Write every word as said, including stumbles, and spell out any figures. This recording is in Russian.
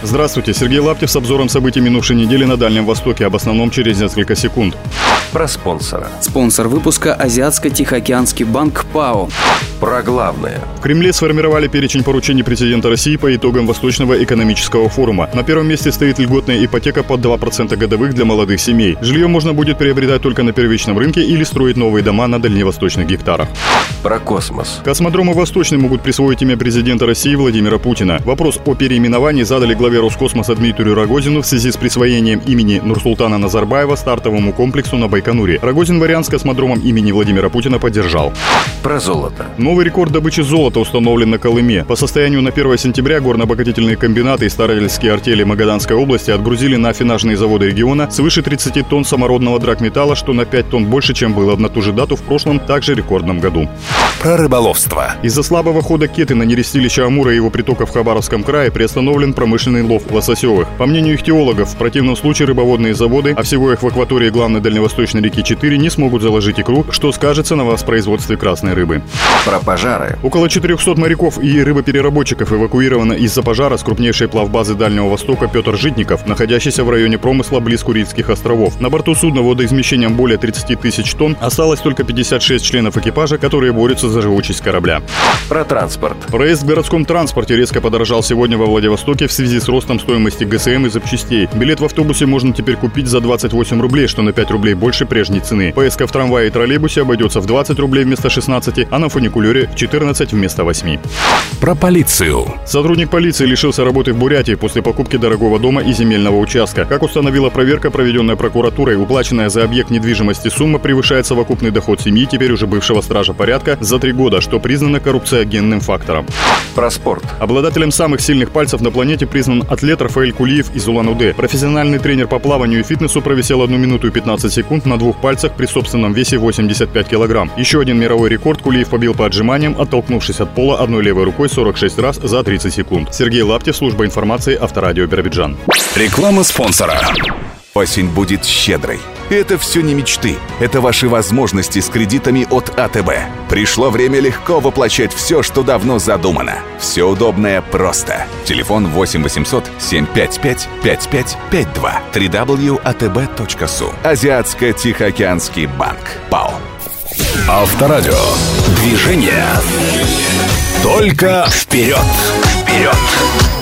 Здравствуйте, Сергей Лаптев с обзором событий минувшей недели на Дальнем Востоке, об основном через несколько секунд. Про спонсора. Спонсор выпуска – Азиатско-Тихоокеанский банк ПАО. Про главное. В Кремле сформировали перечень поручений президента России по итогам Восточного экономического форума. На первом месте стоит льготная ипотека под два процента годовых для молодых семей. Жилье можно будет приобретать только на первичном рынке или строить новые дома на дальневосточных гектарах. Про космос. Космодромы «Восточный» могут присвоить имя президента России Владимира Путина. Вопрос о переименовании задали главе Роскосмоса Дмитрию Рогозину в связи с присвоением имени Нурсултана Назарбаева стартовому комплексу на Байконуре. Рогозин вариант с космодромом имени Владимира Путина поддержал. Про золото. Новый рекорд добычи золота установлен на Колыме. По состоянию на первое сентября горно-обогатительные комбинаты и старательские артели Магаданской области отгрузили на аффинажные заводы региона свыше тридцати тонн самородного драгметалла, что на пять тонн больше, чем было на ту же дату в прошлом, также рекордном году. Про рыболовство. Из-за слабого хода Кеты на нерестилище Амура и его притоков в Хабаровском крае приостановлен промышленный лов лососевых. По мнению ихтиологов, в противном случае рыбоводные заводы, а всего их в акватории главной дальневосточной реки четыре, не смогут заложить икру, что скажется на воспроизводстве красной рыбы. Про пожары. Около четырехсот моряков и рыбопереработчиков эвакуировано из-за пожара с крупнейшей плавбазы Дальнего Востока Петр Житников, находящейся в районе промысла близ Курильских островов. На борту судна водоизмещением более тридцати тысяч тонн осталось только пятьдесят шесть членов экипажа, которые борются за живучесть корабля. Про транспорт. Проезд в городском транспорте резко подорожал сегодня во Владивостоке в связи с ростом стоимости ГСМ и запчастей. Билет в автобусе можно теперь купить за двадцать восемь рублей, что на пять рублей больше прежней цены. Поездка в трамвае и троллейбусе обойдется в двадцать рублей вместо шестнадцати, а на фуникулере в четырнадцать вместо восьми. Про полицию. Сотрудник полиции лишился работы в Бурятии после покупки дорогого дома и земельного участка. Как установила проверка, проведенная прокуратурой, уплаченная за объект недвижимости сумма превышает совокупный доход семьи, теперь уже бывшего стража порядка, за три года, что признано коррупциогенным фактором. Про спорт. Обладателем самых сильных пальцев на планете признан атлет Рафаэль Кулиев из Улан-Удэ. Профессиональный тренер по плаванию и фитнесу провисел одну минуту и пятнадцать секунд на двух пальцах при собственном весе восемьдесят пять килограмм. Еще один мировой рекорд Кулиев побил по отжиманиям, оттолкнувшись от пола одной левой рукой сорок шесть раз за тридцать секунд. Сергей Лаптев, служба информации, Авторадио Биробиджан. Реклама спонсора. Осень будет щедрой. И это все не мечты. Это ваши возможности с кредитами от АТБ. Пришло время легко воплощать все, что давно задумано. Все удобное просто. Телефон восемь восемьсот семь пять пять пять пять пять два. дабл ю дабл ю дабл ю точка а тэ бэ точка су. Азиатско-Тихоокеанский банк. ПАО. Авторадио. Движение. Только вперед. Вперед.